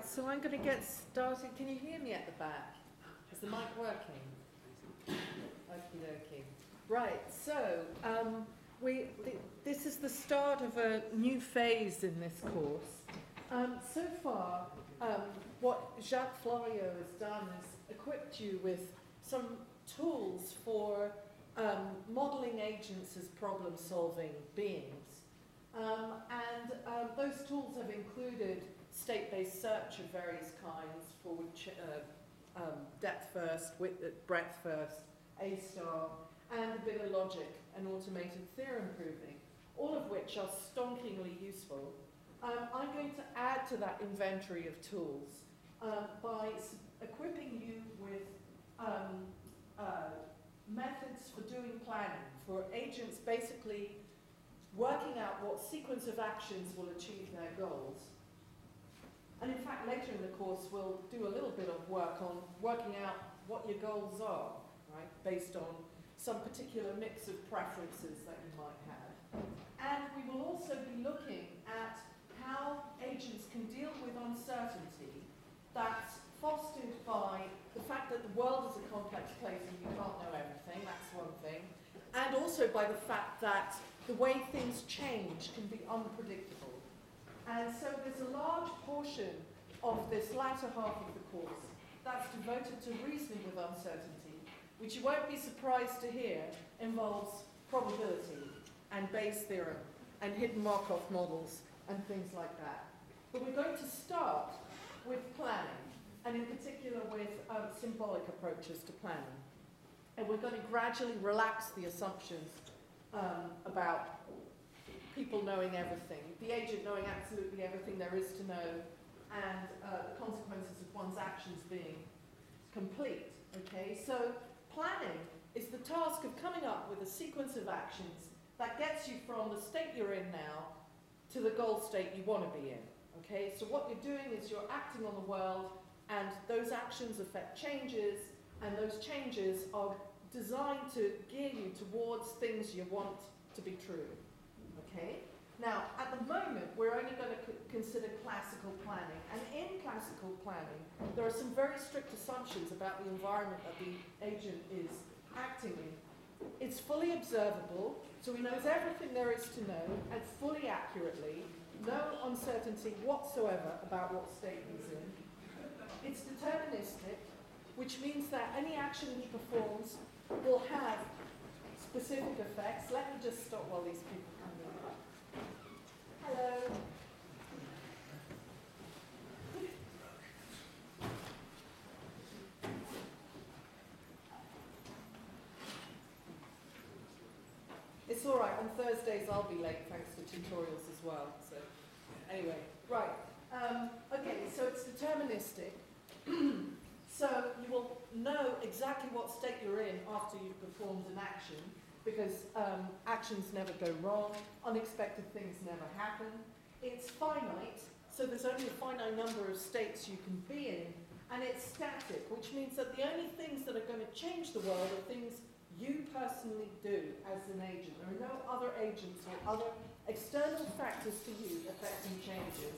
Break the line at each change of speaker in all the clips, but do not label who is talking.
so I'm going to get started. Can you hear me at the back? Is the mic working? Okie dokie. Right, so this is the start of a new phase in this course. So far, what Jacques Florio has done is equipped you with some tools for modeling agents as problem-solving beings. Those tools have included state-based search of various kinds for which depth first, breadth first, A star, and a bit of logic and automated theorem proving, all of which are stonkingly useful. I'm going to add to that inventory of tools by equipping you with methods for doing planning, for agents basically working out what sequence of actions will achieve their goals. And in fact, later in the course, we'll do a little bit of work on working out what your goals are, right, based on some particular mix of preferences that you might have. And we will also be looking at how agents can deal with uncertainty that's fostered by the fact that the world is a complex place and you can't know everything, that's one thing, and also by the fact that the way things change can be unpredictable. And so there's a large portion of this latter half of the course that's devoted to reasoning with uncertainty, which you won't be surprised to hear involves probability and Bayes' theorem and hidden Markov models and things like that. But we're going to start with planning, and in particular with symbolic approaches to planning. And we're going to gradually relax the assumptions about people knowing everything, the agent knowing absolutely everything there is to know, and the consequences of one's actions being complete. Okay, so planning is the task of coming up with a sequence of actions that gets you from the state you're in now to the goal state you want to be in. Okay, so what you're doing is you're acting on the world, and those actions affect changes, and those changes are designed to gear you towards things you want to be true. Okay? Now, at the moment, we're only going to consider classical planning. And in classical planning, there are some very strict assumptions about the environment that the agent is acting in. It's fully observable, so he knows everything there is to know, and fully accurately, no uncertainty whatsoever about what state he's in. It's deterministic, which means that any action he performs will have specific effects. Let me just stop while these people come in. Hello. It's all right. On Thursdays, I'll be late thanks to tutorials as well. So, anyway, right. Okay, so it's deterministic. So you will know exactly what state you're in after you've performed an action, because actions never go wrong, unexpected things never happen. It's finite, so there's only a finite number of states you can be in, and it's static, which means that the only things that are going to change the world are things you personally do as an agent. There are no other agents or other external factors to you affecting changes.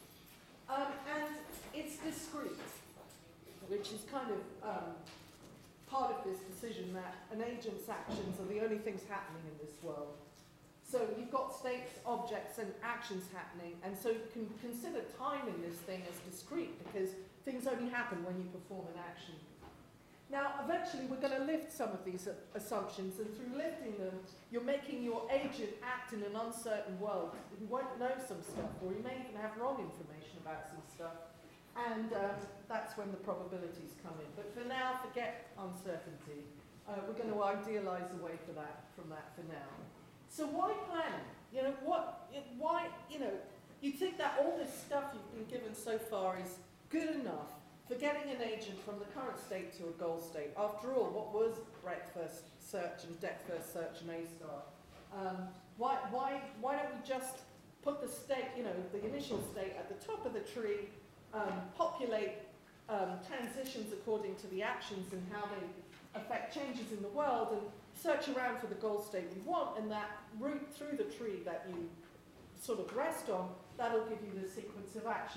And it's discrete, which is kind of part of this decision that an agent's actions are the only things happening in this world. So you've got states, objects, and actions happening, and so you can consider time in this thing as discrete, because things only happen when you perform an action. Now, eventually, we're going to lift some of these assumptions, and through lifting them, you're making your agent act in an uncertain world. He won't know some stuff, or he may even have wrong information about some stuff. And that's when the probabilities come in. But for now, forget uncertainty. We're going to idealize away from that for now. So why planning? You know, why, you think that all this stuff you've been given so far is good enough for getting an agent from the current state to a goal state. After all, what was breadth first search and depth first search and A star? Why don't we just put the state, the initial state at the top of the tree, populate transitions according to the actions and how they affect changes in the world, and search around for the goal state we want, and that route through the tree that you sort of rest on, that'll give you the sequence of actions.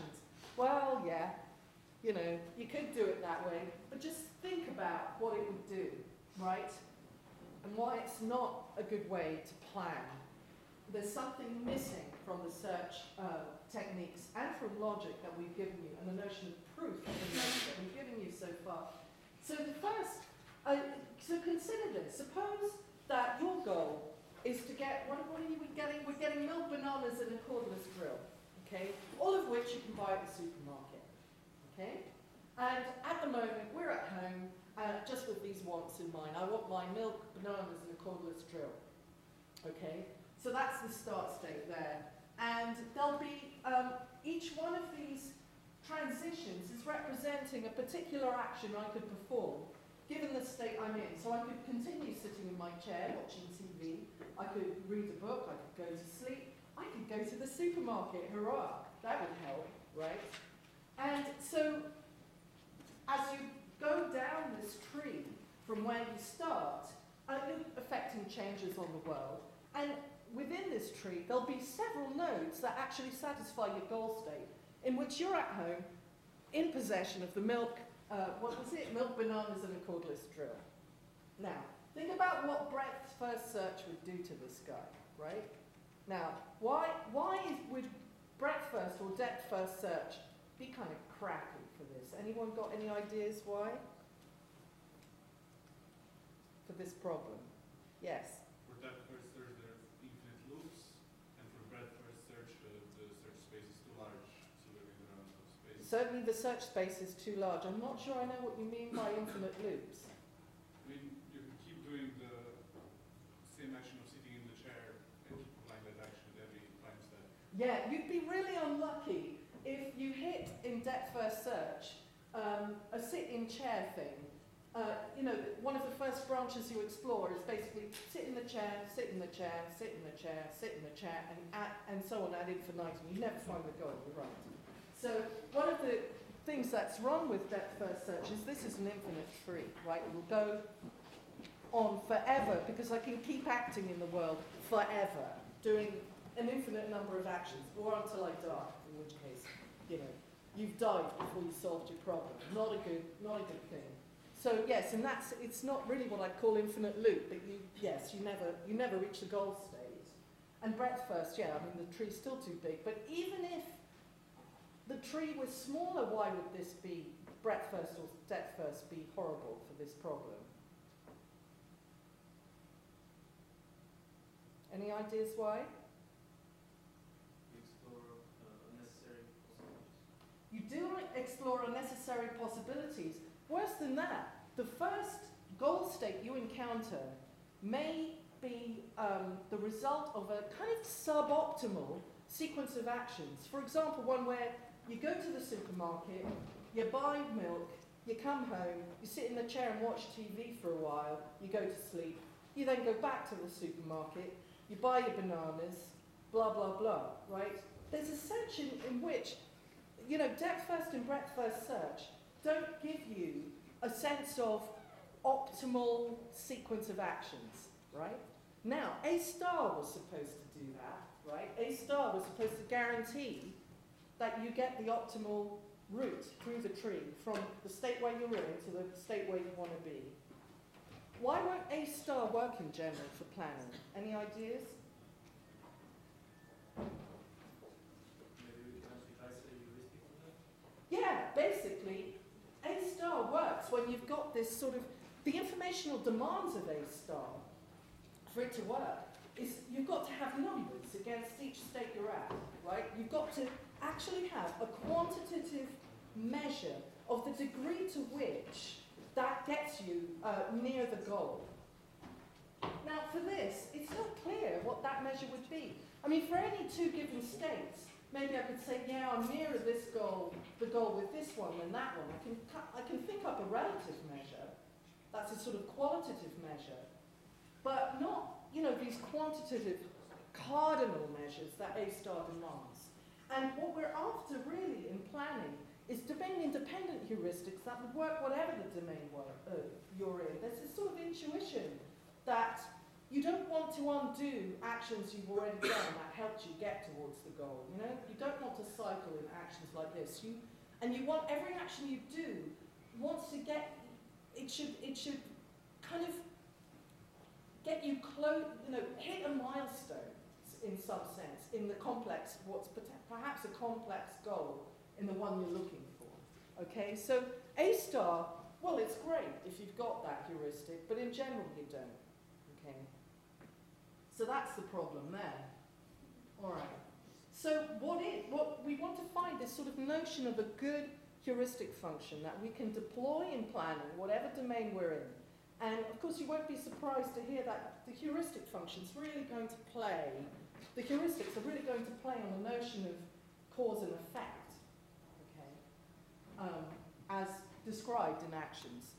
Well, yeah, you know, you could do it that way, but just think about what it would do, right? And why it's not a good way to plan. There's something missing from the search techniques and from logic that we've given you, and the notion of proof that we've given you so far. So the first, so consider this. Suppose that your goal is to get, what are we getting? We're getting milk, bananas, and a cordless drill, okay? All of which you can buy at the supermarket, okay? And at the moment, we're at home, just with these wants in mind. I want my milk, bananas, and a cordless drill, okay? So that's the start state there. And there'll be, each one of these transitions is representing a particular action I could perform, given the state I'm in. So I could continue sitting in my chair watching TV, I could read a book, I could go to sleep, I could go to the supermarket, hurrah, that would help, right? And so, as you go down this tree from where you start, you're affecting changes on the world. And within this tree, there'll be several nodes that actually satisfy your goal state, in which you're at home, in possession of the milk, what was it? Milk, bananas, and a cordless drill. Now, think about what breadth first search would do to this guy, right? Now, why would breadth first or depth first search be kind of crappy for this? Anyone got any ideas why? For this problem? Yes?
For depth first search, there's infinite loops, and for breadth first search, the search space is too large, so there is around of space.
Certainly the search space is too large. I'm not sure I know what you mean by infinite loops.
I mean, you can keep doing the same action of sitting in the chair and keep applying that action at every time step.
Yeah, you'd be really unlucky if you hit in depth first search a sit-in chair thing. You know, one of the first branches you explore is basically sit in the chair, sit in the chair, sit in the chair, sit in the chair, and so on ad infinitum. You never find the goal, you're right. So one of the things that's wrong with depth first search is this is an infinite tree, right? It will go on forever because I can keep acting in the world forever, doing an infinite number of actions, or until I die, in which case, you know, you've died before you solved your problem. Not a good thing. So yes, and it's not really what I call infinite loop, but you never reach the goal state. And breadth first, yeah, I mean the tree's still too big, but even if the tree was smaller, why would this be, breadth first or depth first, be horrible for this problem? Any ideas why?
Explore unnecessary possibilities.
You do explore unnecessary possibilities. Worse than that, the first goal state you encounter may be the result of a kind of suboptimal sequence of actions. For example, one where you go to the supermarket, you buy milk, you come home, you sit in the chair and watch TV for a while, you go to sleep, you then go back to the supermarket, you buy your bananas, blah, blah, blah, right? There's a sense in which, you know, depth first and breadth first search don't give you a sense of optimal sequence of actions, right? Now, A star was supposed to do that, right? A star was supposed to guarantee that you get the optimal route through the tree from the state where you're in to the state where you want to be. Why won't A star work in general for planning? Any ideas?
Maybe we can advertise a heuristic on that?
Yeah, basically, A star works when you've got this sort of, the informational demands of A star for it to work is you've got to have numbers against each state you're at, right? You've got to actually have a quantitative measure of the degree to which that gets you near the goal. Now for this, it's not clear what that measure would be. I mean, for any two given states, maybe I could say, yeah, I'm nearer this goal, the goal with this one than that one. I can think up a relative measure. That's a sort of qualitative measure. But not, you know, these quantitative cardinal measures that A star demands. And what we're after really in planning is domain independent heuristics that would work whatever the domain you're in. There's this sort of intuition that you don't want to undo actions you've already done that helped you get towards the goal. You know, you don't want to cycle in actions like this. And you want every action you do wants to get. It should kind of get you close. You know, hit a milestone in some sense in the complex. What's perhaps a complex goal in the one you're looking for. Okay, so A star. Well, it's great if you've got that heuristic, but in general you don't. Okay. So that's the problem there. All right. So what we want to find this sort of notion of a good heuristic function that we can deploy in planning, whatever domain we're in. And of course, you won't be surprised to hear that the heuristic function's really going to play. The heuristics are really going to play on the notion of cause and effect. Okay. As described in actions.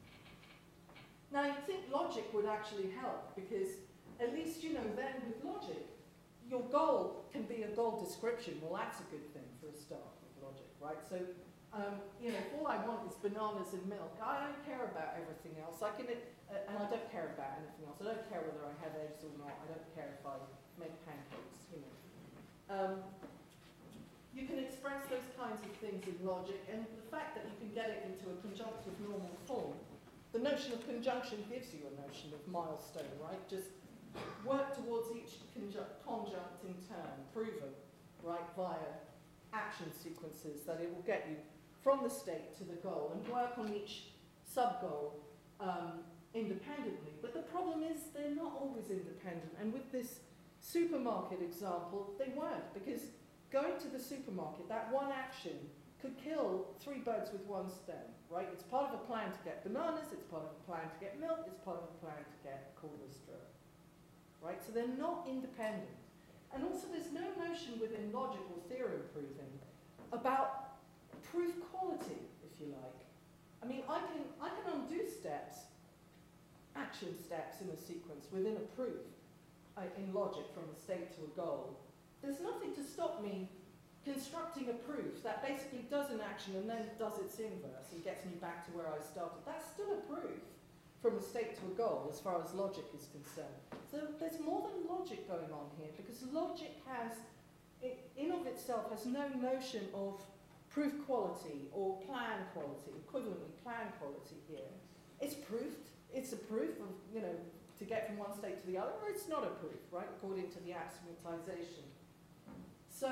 Now, you'd think logic would actually help because at least, you know, then with logic, your goal can be a goal description. Well, that's a good thing for a start with logic, right? So, you know, if all I want is bananas and milk, I don't care about everything else. I can, and I don't care about anything else. I don't care whether I have eggs or not. I don't care if I make pancakes, you know. You can express those kinds of things in logic, and the fact that you can get it into a conjunctive normal form, the notion of conjunction gives you a notion of milestone, right? Just work towards each conjunct in turn, prove it, right, via action sequences that it will get you from the state to the goal, and work on each sub-goal independently. But the problem is they're not always independent, and with this supermarket example, they weren't, because going to the supermarket, that one action could kill 3 birds with one stone, right? It's part of a plan to get bananas, it's part of a plan to get milk, it's part of a plan to get cordless drill, right? So they're not independent. And also there's no notion within logic or theorem proving about proof quality, if you like. I mean, I can undo steps, action steps in a sequence within a proof in logic from a state to a goal. There's nothing to stop me constructing a proof that basically does an action and then does its inverse and gets me back to where I started. That's still a proof from a state to a goal as far as logic is concerned. So there's more than logic going on here, because logic has, in of itself, has no notion of proof quality or plan quality, equivalently plan quality here. It's proofed. It's a proof of, you know, to get from one state to the other, or it's not a proof, right, according to the axiomatization. So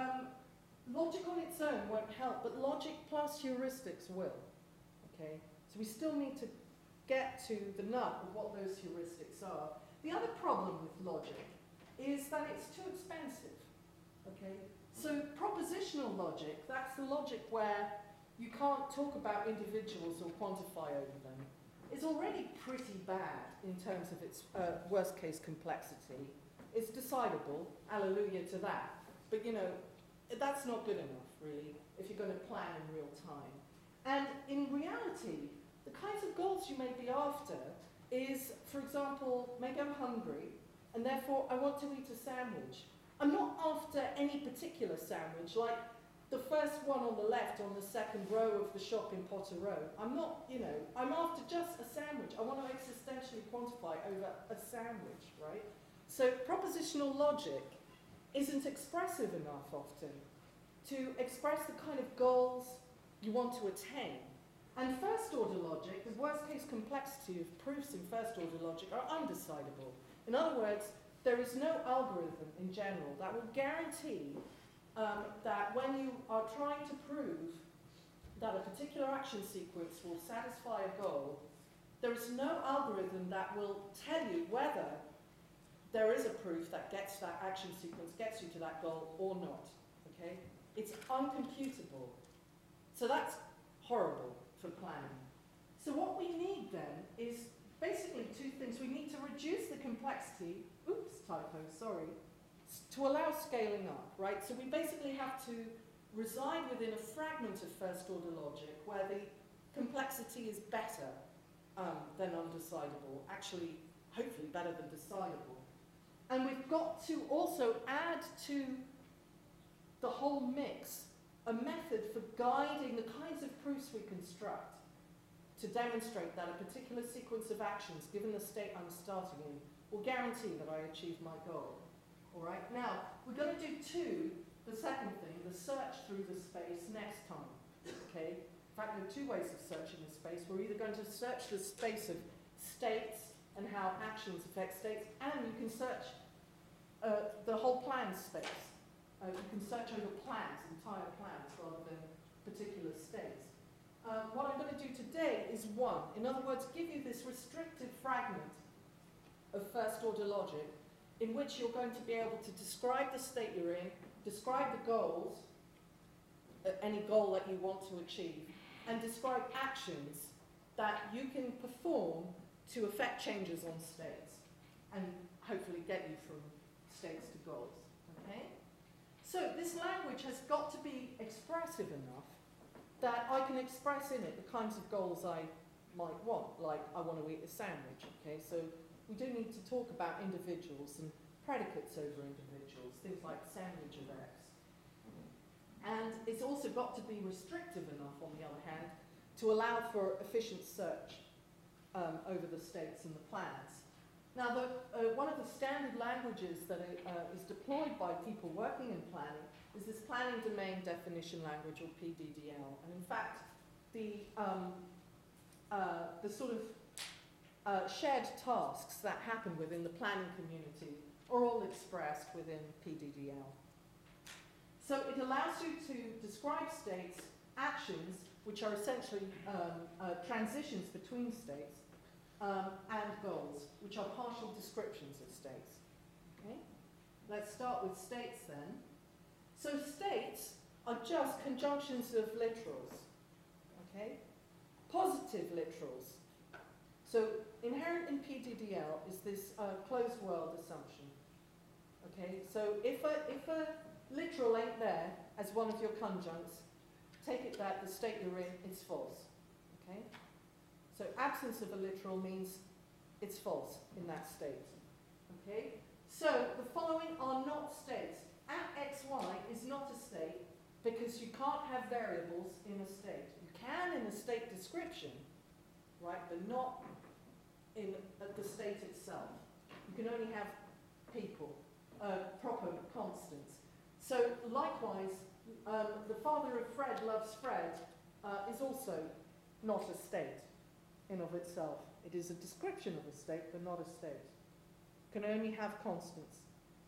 logic on its own won't help, but logic plus heuristics will. Okay, so we still need to get to the nut of what those heuristics are. The other problem with logic is that it's too expensive. Okay, so propositional logic, that's the logic where you can't talk about individuals or quantify over them, is already pretty bad in terms of its worst case complexity. It's decidable, hallelujah to that. But, you know, that's not good enough, really, if you're going to plan in real time. And in reality, the kinds of goals you may be after is, for example, maybe I'm hungry, and therefore I want to eat a sandwich. I'm not after any particular sandwich, like the first one on the left on the second row of the shop in Potter Row. I'm not, you know, I'm after just a sandwich. I want to existentially quantify over a sandwich, right? So propositional logic isn't expressive enough often to express the kind of goals you want to attain. And first order logic, the worst case complexity of proofs in first order logic are undecidable. In other words, there is no algorithm in general that will guarantee that when you are trying to prove that a particular action sequence will satisfy a goal, there is no algorithm that will tell you whether there is a proof that gets that action sequence, gets you to that goal or not, okay? It's uncomputable. So that's horrible for planning. So what we need then is basically 2 things. We need to reduce the complexity, oops, typo, sorry, to allow scaling up, right? So we basically have to reside within a fragment of first order logic where the complexity is better than undecidable, actually, hopefully better than decidable. And we've got to also add to the whole mix a method for guiding the kinds of proofs we construct to demonstrate that a particular sequence of actions, given the state I'm starting in, will guarantee that I achieve my goal. All right, now we're going to do the second thing, the search through the space next time. Okay, in fact, there are two ways of searching the space. We're either going to search the space of states and how actions affect states, and you can search the whole plan space. You can search over plans, entire plans, rather than particular states. What I'm going to do today is one. In other words, give you this restricted fragment of first-order logic in which you're going to be able to describe the state you're in, describe the goals, any goal that you want to achieve, and describe actions that you can perform to affect changes on states and hopefully get you from states to goals. Okay? So this language has got to be expressive enough that I can express in it the kinds of goals I might want, like I want to eat a sandwich. Okay? So we do need to talk about individuals and predicates over individuals, things like sandwich of X. And it's also got to be restrictive enough, on the other hand, to allow for efficient search over the states and the plans. Now, one of the standard languages that is deployed by people working in planning is this Planning Domain Definition Language, or PDDL. And in fact, the sort of shared tasks that happen within the planning community are all expressed within PDDL. So it allows you to describe states, actions, which are essentially transitions between states, and goals, which are partial descriptions of states. Okay? Let's start with states then. So states are just conjunctions of literals. Okay? Positive literals. So inherent in PDDL is this closed world assumption. Okay, so if a literal ain't there as one of your conjuncts, take it that the state you're in is false. Okay, so absence of a literal means it's false in that state. Okay, so the following are not states. At xy is not a state because you can't have variables in a state. You can in a state description, right, but not in the state itself. You can only have people, proper constants. So likewise, the father of Fred loves Fred is also not a state in of itself. It is a description of a state, but not a state. Can only have constants.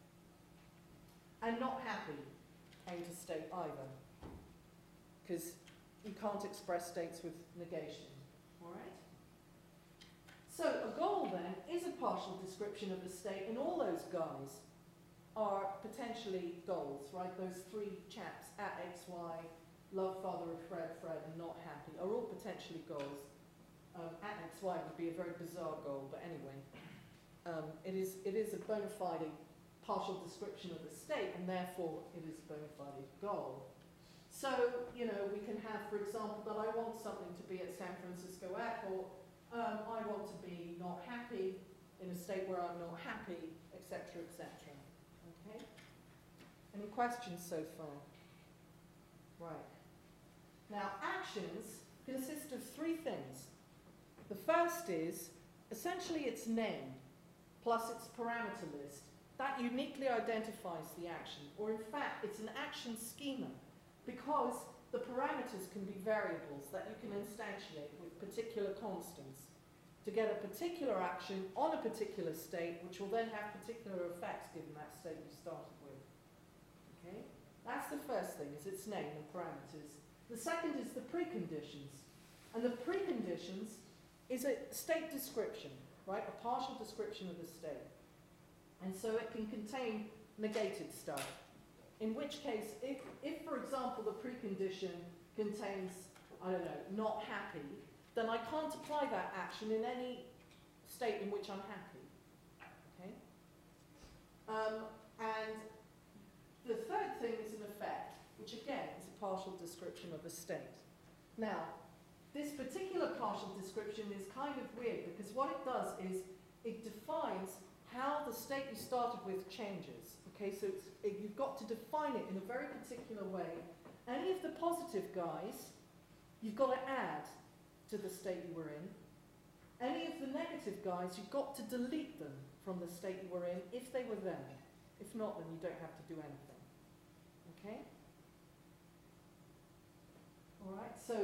And not happy ain't a state either, because you can't express states with negation. All right? So a goal then is a partial description of a state, and all those guys are potentially goals, right? Those three chaps, at xy, love father of Fred, Fred, and not happy, are all potentially goals. At xy would be a very bizarre goal, but anyway. It is a bona fide partial description of the state, and therefore it is a bona fide goal. So, you know, we can have, for example, that I want something to be at San Francisco Airport, I want to be not happy in a state where I'm not happy, etc., etc. Okay? Any questions so far? Right. Now, actions consist of three things. The first is essentially its name plus its parameter list. That uniquely identifies the action, or in fact, it's an action schema because the parameters can be variables that you can instantiate with particular constants to get a particular action on a particular state, which will then have particular effects given that state you started with. Okay? That's the first thing, is its name and parameters. The second is the preconditions. And the preconditions is a state description, right? A partial description of the state. And so it can contain negated stuff. In which case, if for example, the precondition contains, I don't know, not happy, then I can't apply that action in any state in which I'm happy. Okay? And the third thing is an effect, which again is a partial description of a state. Now, this particular partial description is kind of weird because what it does is it defines how the state you started with changes. Okay, so you've got to define it in a very particular way. Any of the positive guys, you've got to add to the state you were in. Any of the negative guys, you've got to delete them from the state you were in if they were there. If not, then you don't have to do anything. Okay? All right, so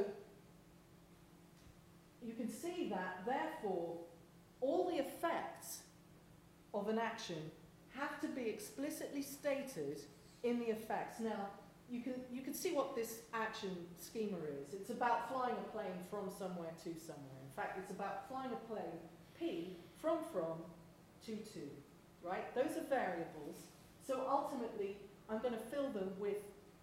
you can see that, therefore, all the effects of an action have to be explicitly stated in the effects. Now, you can see what this action schema is. It's about flying a plane from somewhere to somewhere. In fact, it's about flying a plane, P, from, to, right? Those are variables. So ultimately, I'm going to fill them with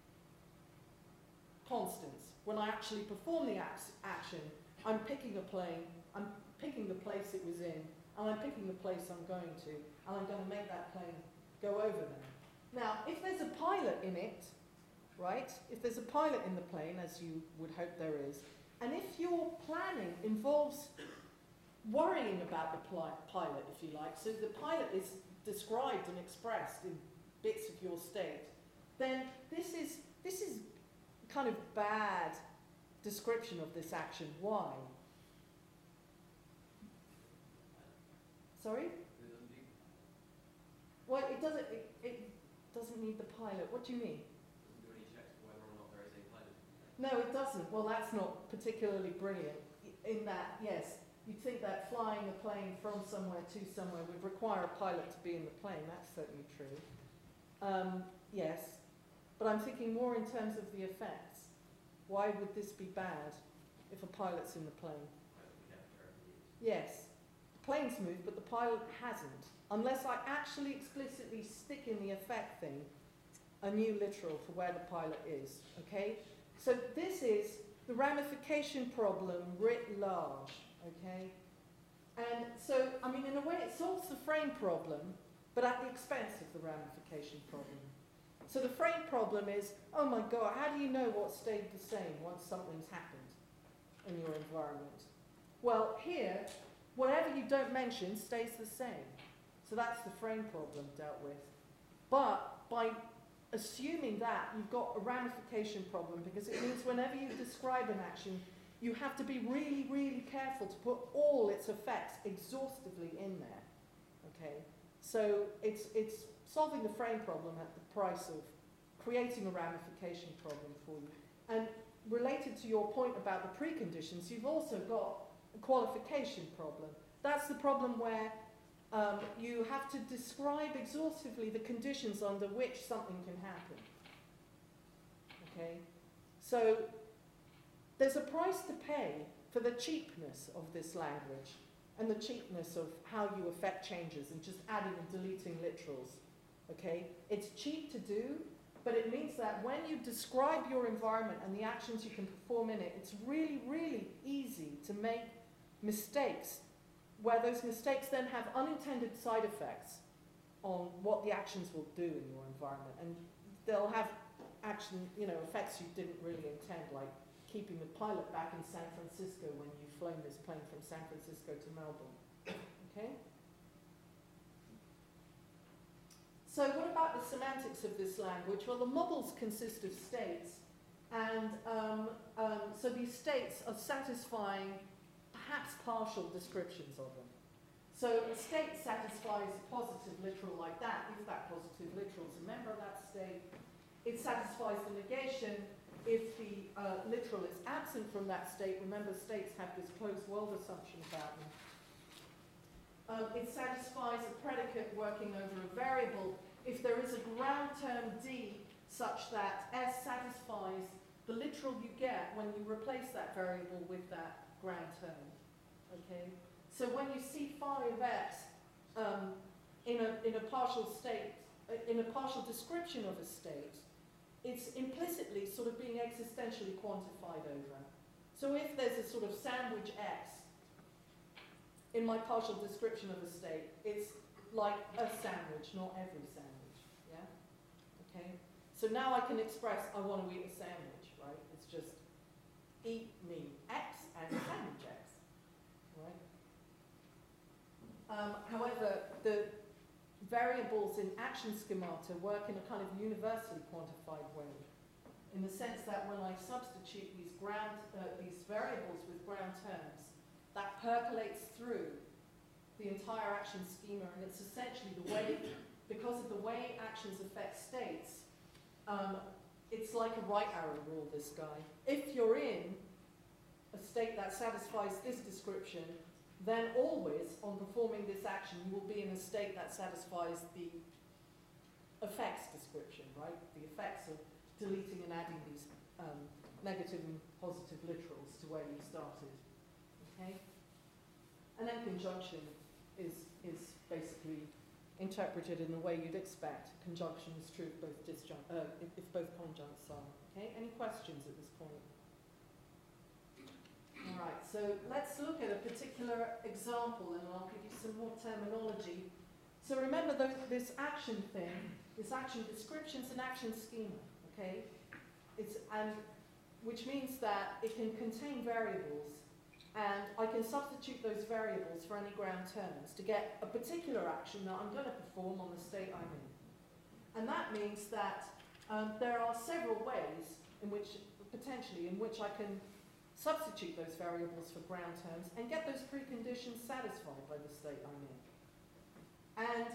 constants. When I actually perform the action, I'm picking a plane, I'm picking the place it was in, and I'm picking the place I'm going to, and I'm going to make that plane go over there. Now, if there's a pilot in it, right, if there's a pilot in the plane, as you would hope there is, and if your planning involves worrying about the pilot, if you like, so the pilot is described and expressed in bits of your state, then this is kind of bad description of this action. Why? Sorry? Well, it doesn't need the pilot. What do you mean?
Doesn't do any checks for whether or not there is a pilot.
No, it doesn't. Well, that's not particularly brilliant. In that, yes, you'd think that flying a plane from somewhere to somewhere would require a pilot to be in the plane. That's certainly true. Yes, but I'm thinking more in terms of the effects. Why would this be bad if a pilot's in the plane? Yes, the plane's moved, but the pilot hasn't. Unless I actually explicitly stick in the effect thing a new literal for where the pilot is, okay? So this is the ramification problem writ large, okay? And so, I mean, in a way it solves the frame problem, but at the expense of the ramification problem. So the frame problem is, oh my God, how do you know what stayed the same once something's happened in your environment? Well, here, whatever you don't mention stays the same. So that's the frame problem dealt with. But by assuming that, you've got a ramification problem, because it means whenever you describe an action, you have to be really, really careful to put all its effects exhaustively in there. Okay? So it's solving the frame problem at the price of creating a ramification problem for you. And related to your point about the preconditions, you've also got a qualification problem. That's the problem where you have to describe exhaustively the conditions under which something can happen. Okay? So there's a price to pay for the cheapness of this language and the cheapness of how you effect changes and just adding and deleting literals. Okay? It's cheap to do, but it means that when you describe your environment and the actions you can perform in it, it's really, really easy to make mistakes, where those mistakes then have unintended side effects on what the actions will do in your environment. And they'll have effects you didn't really intend, like keeping the pilot back in San Francisco when you've flown this plane from San Francisco to Melbourne. Okay? So what about the semantics of this language? Well, the models consist of states, and so these states are satisfying perhaps partial descriptions of them. So a state satisfies a positive literal like that, if that positive literal is a member of that state. It satisfies the negation if the literal is absent from that state. Remember, states have this closed world assumption about them. It satisfies a predicate working over a variable if there is a ground term D such that S satisfies the literal you get when you replace that variable with that ground term. Okay? So when you see phi of x in a partial state, in a partial description of a state, it's implicitly sort of being existentially quantified over. So if there's a sort of sandwich x in my partial description of a state, it's like a sandwich, not every sandwich. Yeah? Okay? So now I can express I want to eat a sandwich, right? It's just eat me x and sandwich x. Right? However, the variables in action schemata work in a kind of universally quantified way, in the sense that when I substitute these variables with ground terms, that percolates through the entire action schema, and it's essentially the way, because of the way actions affect states, it's like a right arrow rule, this guy. If you're in a state that satisfies this description, then always, on performing this action, you will be in a state that satisfies the effects description, right? The effects of deleting and adding these negative and positive literals to where you started, okay? And then conjunction is basically interpreted in the way you'd expect. Conjunction is true if both conjuncts are. Okay, any questions at this point? All right, so let's look at a particular example and I'll give you some more terminology. So remember this action thing, this action descriptions and action schema, okay? Which means that it can contain variables, and I can substitute those variables for any ground terms to get a particular action that I'm going to perform on the state I'm in. And that means that there are several ways in which, potentially, in which I can substitute those variables for ground terms and get those preconditions satisfied by the state I'm in. And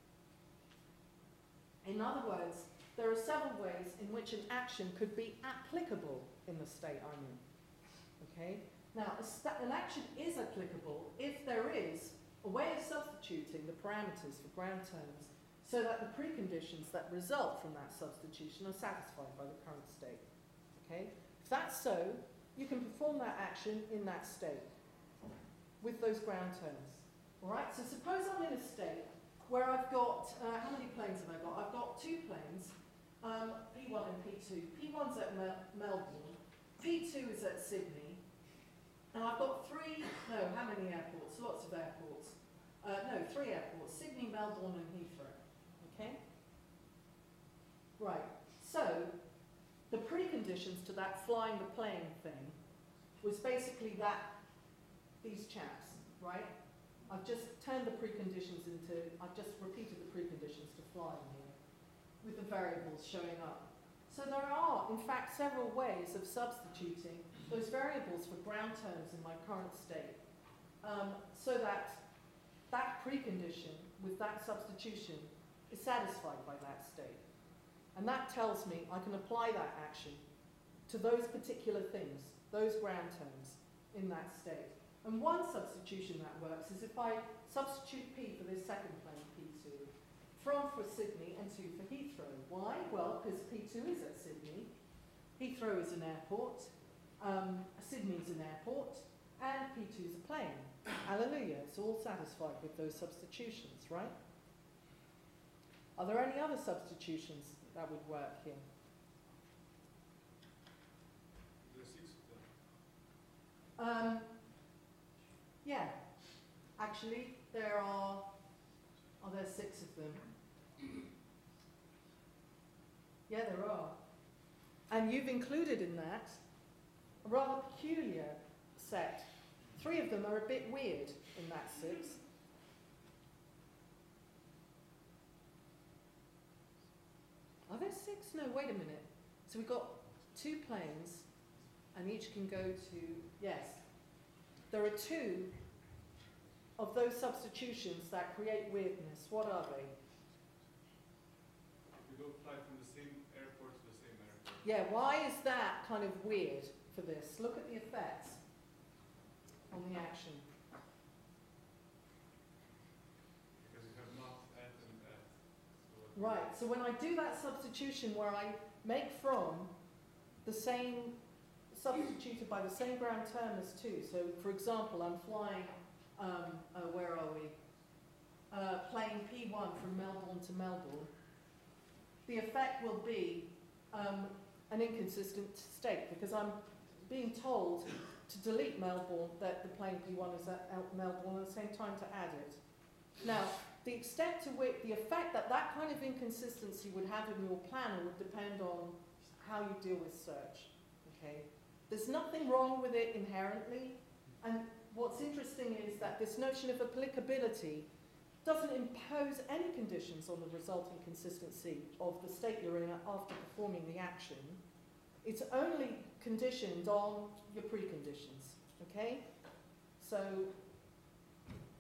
in other words, there are several ways in which an action could be applicable in the state I'm in. Okay? Now, an action is applicable if there is a way of substituting the parameters for ground terms so that the preconditions that result from that substitution are satisfied by the current state. Okay? If that's so, you can perform that action in that state with those ground terms. All right? So suppose I'm in a state where I've got, how many planes have I got? I've got two planes, P1 and P2. P1's at Melbourne, P2 is at Sydney, and I've got how many airports? Lots of airports. Three airports, Sydney, Melbourne and Heathrow. Okay? Right, so the preconditions to that flying the plane thing was basically these chaps, right? I've just turned the preconditions I've just repeated the preconditions to flying here with the variables showing up. So there are, in fact, several ways of substituting those variables for ground terms in my current state so that that precondition with that substitution is satisfied by that state. And that tells me I can apply that action to those particular things, those ground terms in that state. And one substitution that works is if I substitute P for this second plane, P2, for Sydney and 2 for Heathrow. Why? Well, because P2 is at Sydney, Heathrow is an airport, Sydney's an airport, and P2 is a plane. Hallelujah, it's all satisfied with those substitutions, right? Are there any other substitutions that would work here?
There are 6 of them.
Yeah, actually there are there 6 of them? Yeah, there are. And you've included in that a rather peculiar set. 3 of them are a bit weird in that 6. Are there 6? No, wait a minute. So we've got 2 planes, and each can go to, yes. There are 2 of those substitutions that create weirdness. What are they?
We go fly from the same airport to the same airport.
Yeah, why is that kind of weird for this? Look at the effects on the action.
Because you have not at and at.
Right, so when I do that substitution where I make from the same, substituted by the same ground term as 2, so for example, I'm flying, where are we? Plane P1 from Melbourne to Melbourne. The effect will be an inconsistent state because I'm being told to delete Melbourne, that the plane P1 is at Melbourne, at the same time to add it. Now, the extent to which, the effect that that kind of inconsistency would have in your planner would depend on how you deal with search. Okay? There's nothing wrong with it inherently, and what's interesting is that this notion of applicability doesn't impose any conditions on the resulting consistency of the state you're in after performing the action. It's only conditioned on your preconditions, okay? So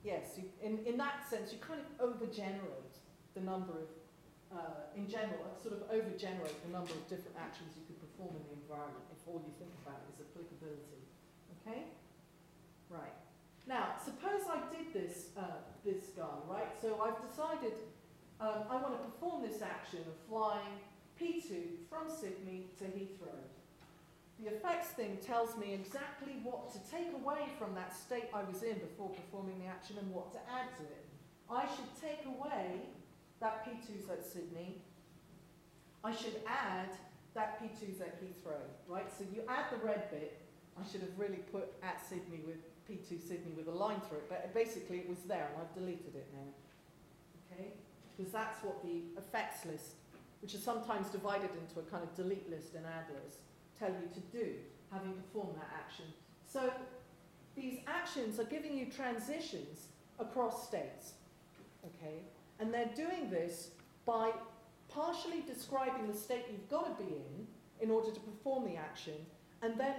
Yes, in that sense, you kind of overgenerate the number of, in general, sort of overgenerate the number of different actions you could perform in the environment if all you think about is applicability. Okay? Right. Now, suppose I did this, this guy, right? So I've decided I want to perform this action of flying P2 from Sydney to Heathrow. The effects thing tells me exactly what to take away from that state I was in before performing the action and what to add to it. I should take away that P2's at Sydney. I should add that P2's at Heathrow, right? So you add the red bit. I should have really put at Sydney with P2 Sydney with a line through it, but basically it was there and I've deleted it now. Okay? Because that's what the effects list, which is sometimes divided into a kind of delete list and add list, tell you to do, having performed that action. So these actions are giving you transitions across states, okay? And they're doing this by partially describing the state you've got to be in order to perform the action, and then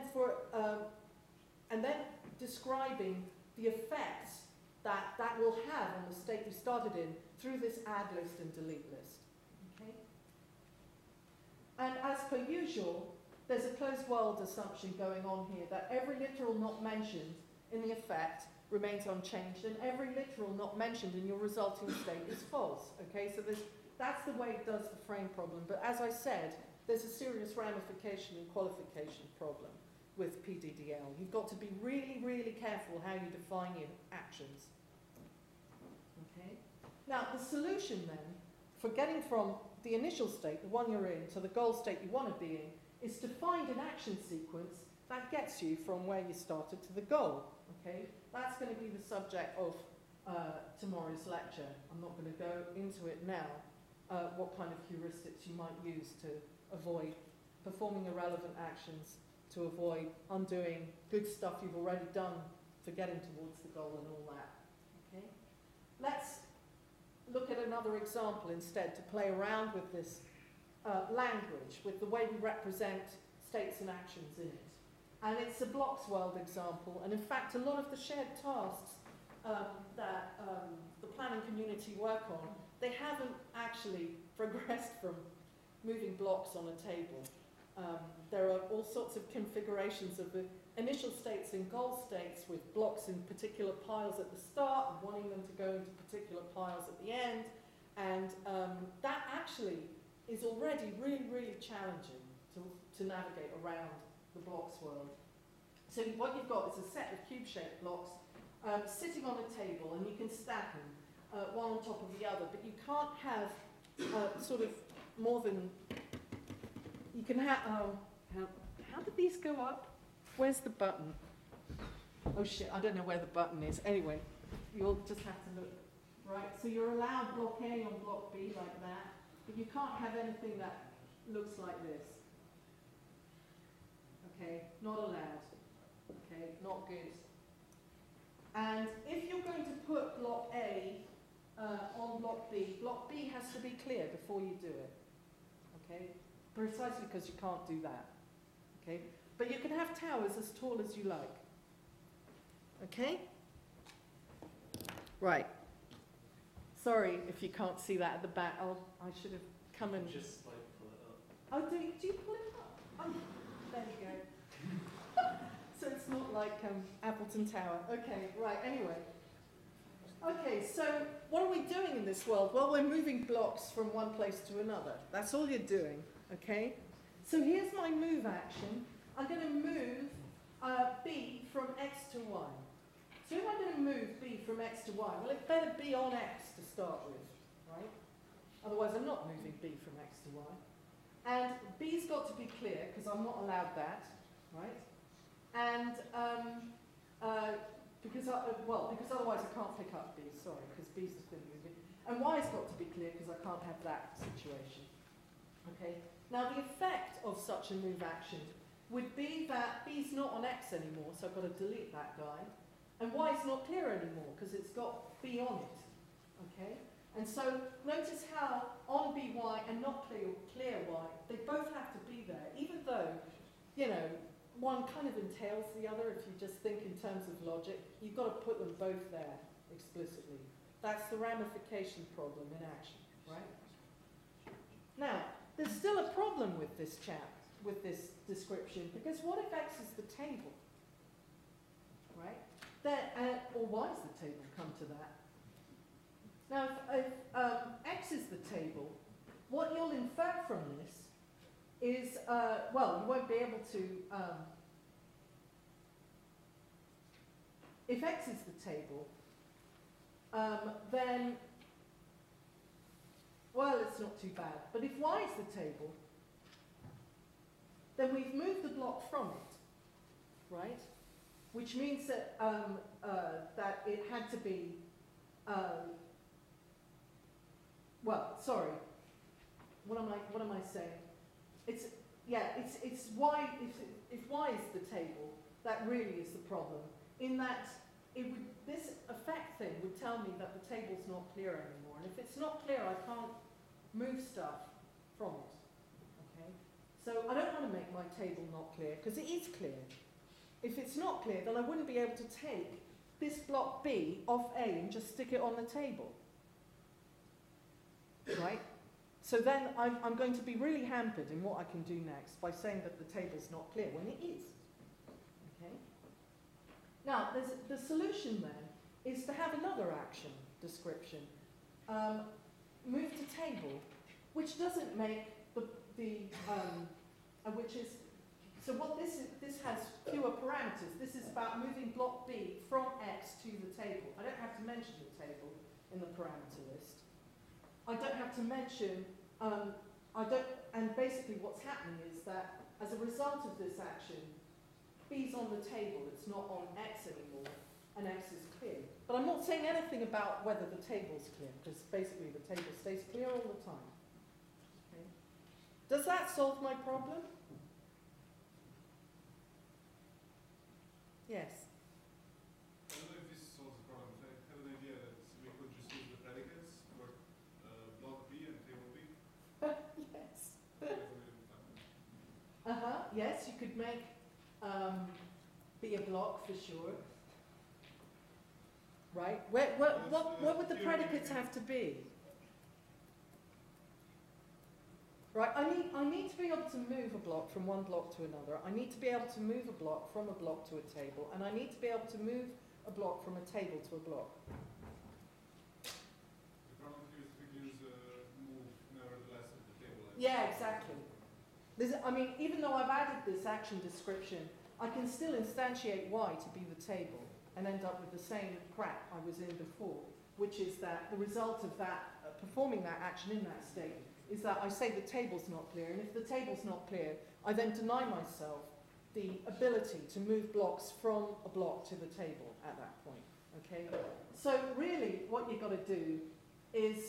describing the effects that will have on the state you started in through this add list and delete list, okay? And as per usual, there's a closed world assumption going on here that every literal not mentioned in the effect remains unchanged and every literal not mentioned in your resulting state is false. Okay, so that's the way it does the frame problem. But as I said, there's a serious ramification and qualification problem with PDDL. You've got to be really, really careful how you define your actions. Okay? Now, the solution then for getting from the initial state, the one you're in, to the goal state you want to be in, is to find an action sequence that gets you from where you started to the goal. Okay? That's going to be the subject of tomorrow's lecture. I'm not going to go into it now, what kind of heuristics you might use to avoid performing irrelevant actions, to avoid undoing good stuff you've already done for getting towards the goal and all that. Okay? Let's look at another example instead to play around with this language, with the way we represent states and actions in it. And it's a blocks world example, and in fact a lot of the shared tasks that the planning community work on, they haven't actually progressed from moving blocks on a table. There are all sorts of configurations of the initial states and goal states with blocks in particular piles at the start and wanting them to go into particular piles at the end, and that actually is already really, really challenging to navigate around the blocks world. So what you've got is a set of cube-shaped blocks sitting on a table, and you can stack them one on top of the other, but you can't have sort of more than, you can have, how did these go up? Where's the button? Oh shit, I don't know where the button is. Anyway, you'll just have to look. Right, so you're allowed block A on block B like that, but you can't have anything that looks like this. Okay, not allowed. Okay, not good. And if you're going to put block A on block B has to be clear before you do it. Okay, precisely because you can't do that. Okay, but you can have towers as tall as you like. Okay? Right. Sorry if you can't see that at the back. I should have come and...
Just like pull it up.
Oh, do you pull it up? Oh, there you go. So it's not like Appleton Tower. Okay, right, anyway. Okay, so what are we doing in this world? Well, we're moving blocks from one place to another. That's all you're doing, okay? So here's my move action. I'm going to move B from X to Y. So if I'm going to move B from X to Y, well, it better be on X to start with, right? Otherwise, I'm not moving B from X to Y. And B's got to be clear, because I'm not allowed that, right? And because otherwise I can't pick up B, sorry, because B's just going to move it. And Y's got to be clear, because I can't have that situation. Okay? Now, the effect of such a move action would be that B's not on X anymore, so I've got to delete that guy. And Y's not clear anymore, because it's got B on it. Okay? And so notice how on BY and not clear Y, they both have to be there, even though, you know, one kind of entails the other if you just think in terms of logic. You've got to put them both there explicitly. That's the ramification problem in action, right? Now, there's still a problem with this with this description, because what if X is the table, right? Or Y is the table, come to that. Now, if X is the table, what you'll infer from this is, well, you won't be able to, if X is the table, then, well, it's not too bad. But if Y is the table, then we've moved the block from it, right? Which means that, that it had to be, well, sorry, what am I saying? It's Y, if Y is the table, that really is the problem. In that, this effect thing would tell me that the table's not clear anymore. And if it's not clear, I can't move stuff from it, okay? So I don't want to make my table not clear, because it is clear. If it's not clear, then I wouldn't be able to take this block B off A and just stick it on the table, right? So then I'm going to be really hampered in what I can do next by saying that the table's not clear, when it is, okay? Now, the solution then is to have another action description. Move to table, which doesn't make which is, so what this has fewer parameters. This is about moving block B from X to the table. I don't have to mention the table in the parameter list. I don't have to mention, and basically what's happening is that as a result of this action, B's on the table, it's not on X anymore, and X is clear. But I'm not saying anything about whether the table's clear, because basically the table stays clear all the time. Okay. Does that solve my problem? Yes.
I don't know if this solves the problem. I have an idea that we could just use the predicates for block B and table B.
Yes. Yes, you could make be a block for sure. Right? What would the predicates have to be? Right, I need to be able to move a block from one block to another. I need to be able to move a block from a block to a table, and I need to be able to move a block from a table to a block.
The problem here is we use move nevertheless at the table.
Yeah, exactly. I mean, even though I've added this action description, I can still instantiate Y to be the table and end up with the same crap I was in before, which is that the result of that, performing that action in that state, is that I say the table's not clear, and if the table's not clear, I then deny myself the ability to move blocks from a block to the table at that point, okay? So really, what you've got to do is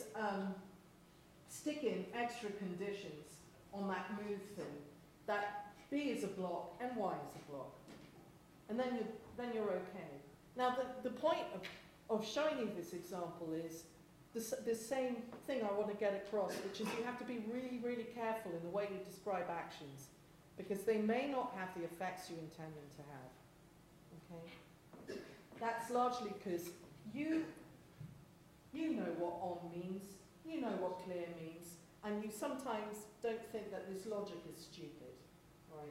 stick in extra conditions on that move thing, that B is a block and Y is a block, and then you're okay. Now, the point of showing you this example is the same thing I want to get across, which is you have to be really, really careful in the way you describe actions, because they may not have the effects you intend them to have. Okay? That's largely because you know what on means, you know what clear means, and you sometimes don't think that this logic is stupid, right?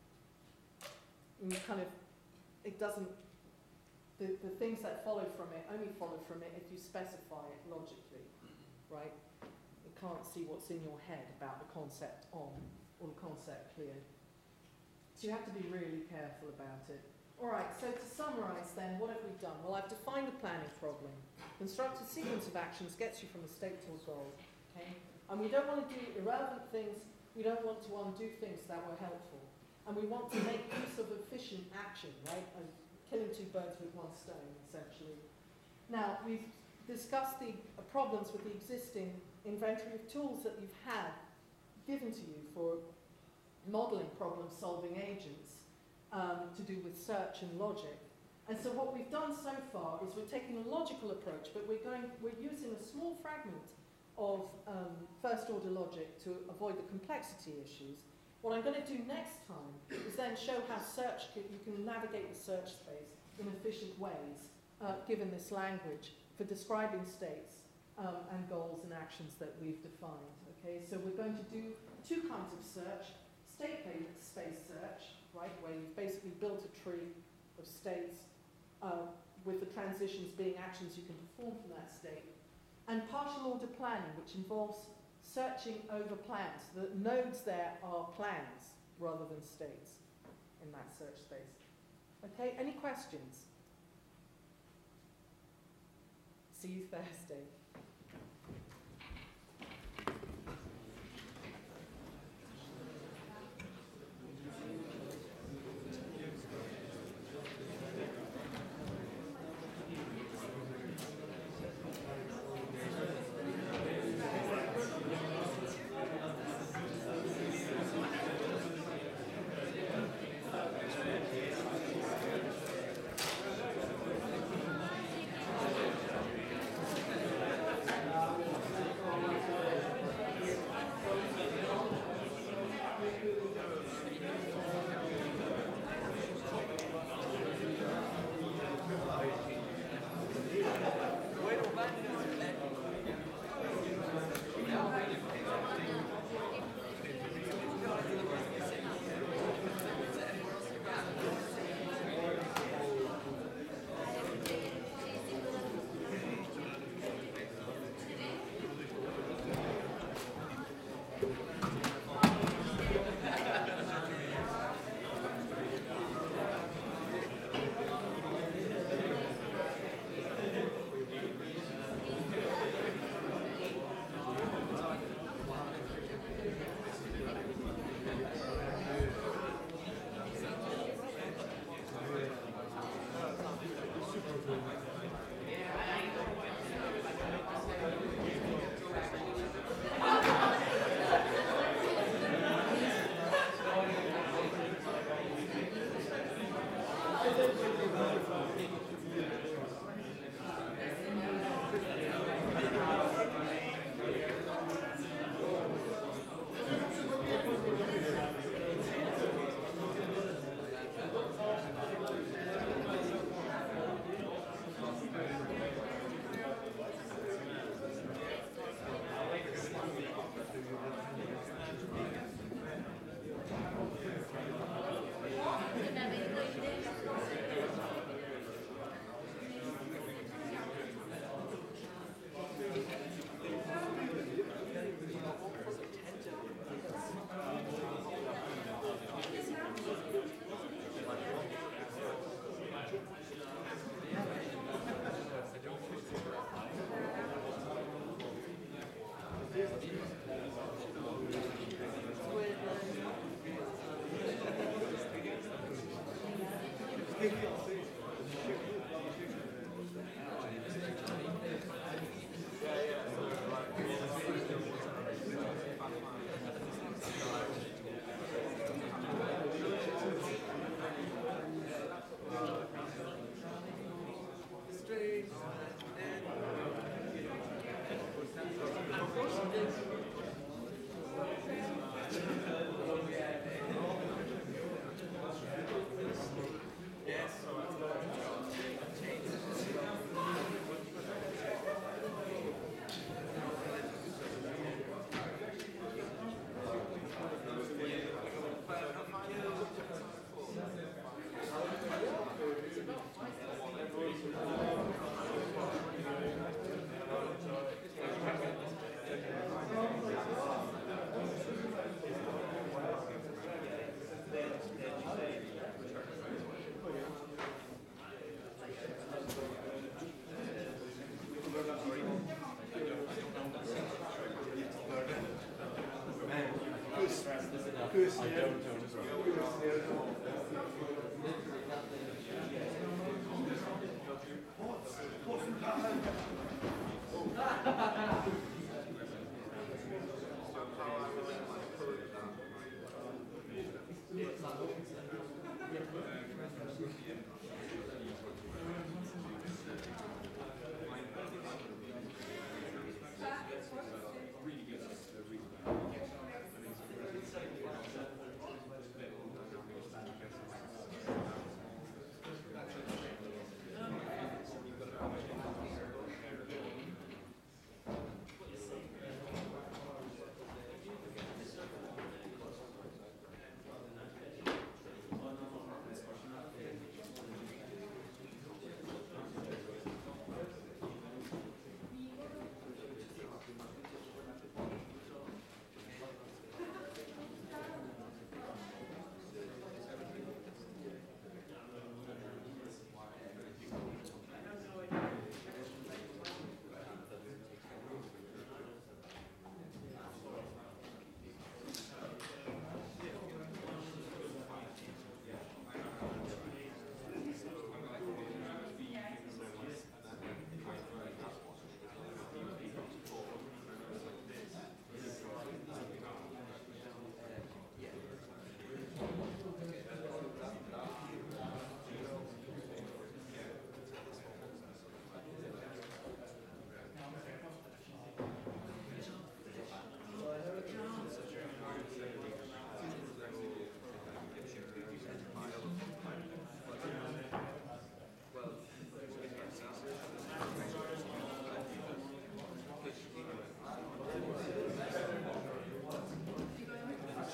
And you kind of, it doesn't, the things that follow from it only follow from it if you specify it logically, right? You can't see what's in your head about the concept on or the concept clear. So you have to be really careful about it. All right, so to summarize then, what have we done? Well, I've defined the planning problem. Construct a sequence of actions gets you from a state to a goal, okay? And we don't want to do irrelevant things. We don't want to undo things that were helpful. And we want to make use of efficient action, right? And killing two birds with one stone, essentially. Now, we've discussed the problems with the existing inventory of tools that you've had given to you for modeling problem-solving agents to do with search and logic. And so what we've done so far is we're taking a logical approach, but we're using a small fragment of first-order logic to avoid the complexity issues. What I'm going to do next time is then show how you can navigate the search space in efficient ways given this language, for describing states and goals and actions that we've defined. Okay, so we're going to do two kinds of search: state-based space search, right, where you've basically built a tree of states with the transitions being actions you can perform from that state, and partial order planning, which involves searching over plans. The nodes there are plans rather than states in that search space. Okay, any questions? See you Thursday.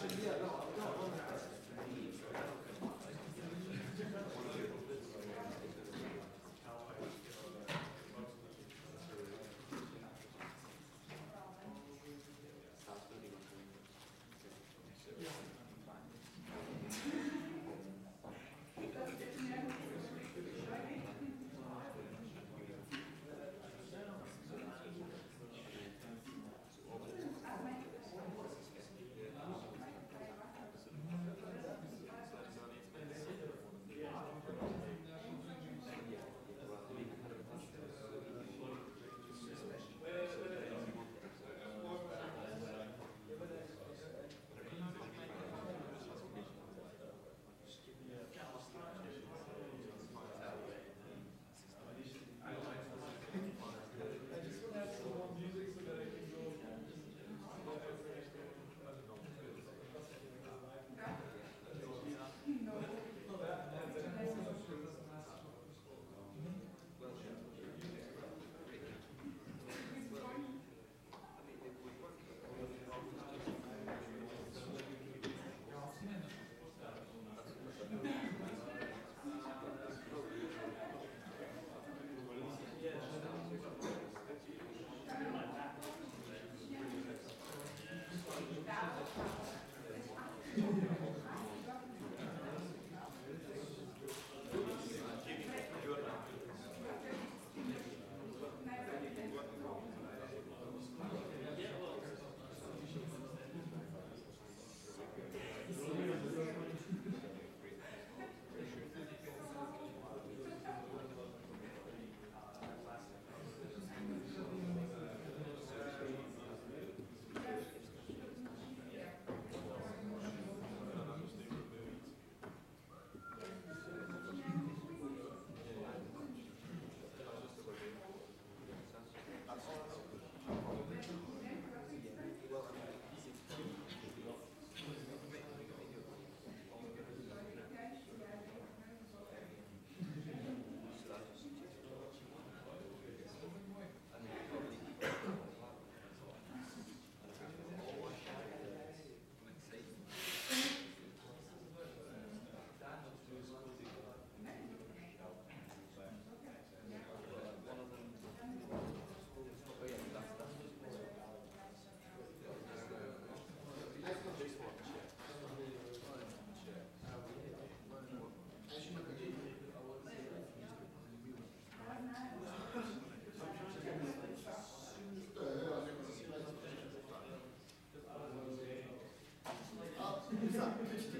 Esatto.